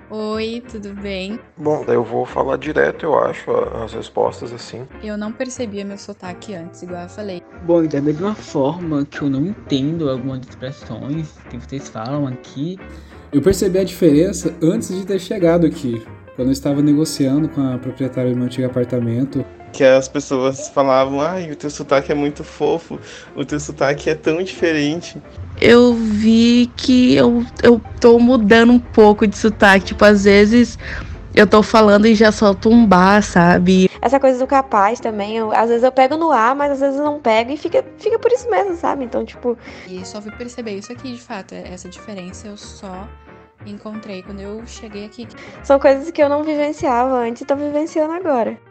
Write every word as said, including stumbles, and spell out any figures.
Oi, tudo bem? Bom, daí eu vou falar direto, eu acho, a- as respostas assim. Eu não percebia meu sotaque antes, igual eu falei. Bom, e da mesma forma que eu não entendo algumas expressões que vocês falam aqui, Eu percebi a diferença antes de ter chegado aqui, quando eu estava negociando com a proprietária do meu antigo apartamento. Que as pessoas falavam, ai, o teu sotaque é muito fofo, o teu sotaque é tão diferente. Eu vi que eu, eu tô mudando um pouco de sotaque. Tipo, às vezes eu tô falando e já solto um bar, sabe? Essa coisa do capaz também, eu- às vezes eu pego no ar, mas às vezes eu não pego e fica, fica por isso mesmo, sabe? Então, tipo, E só fui perceber isso aqui, de fato. Essa diferença eu só encontrei quando eu cheguei aqui. são coisas que eu não vivenciava antes e tô vivenciando agora.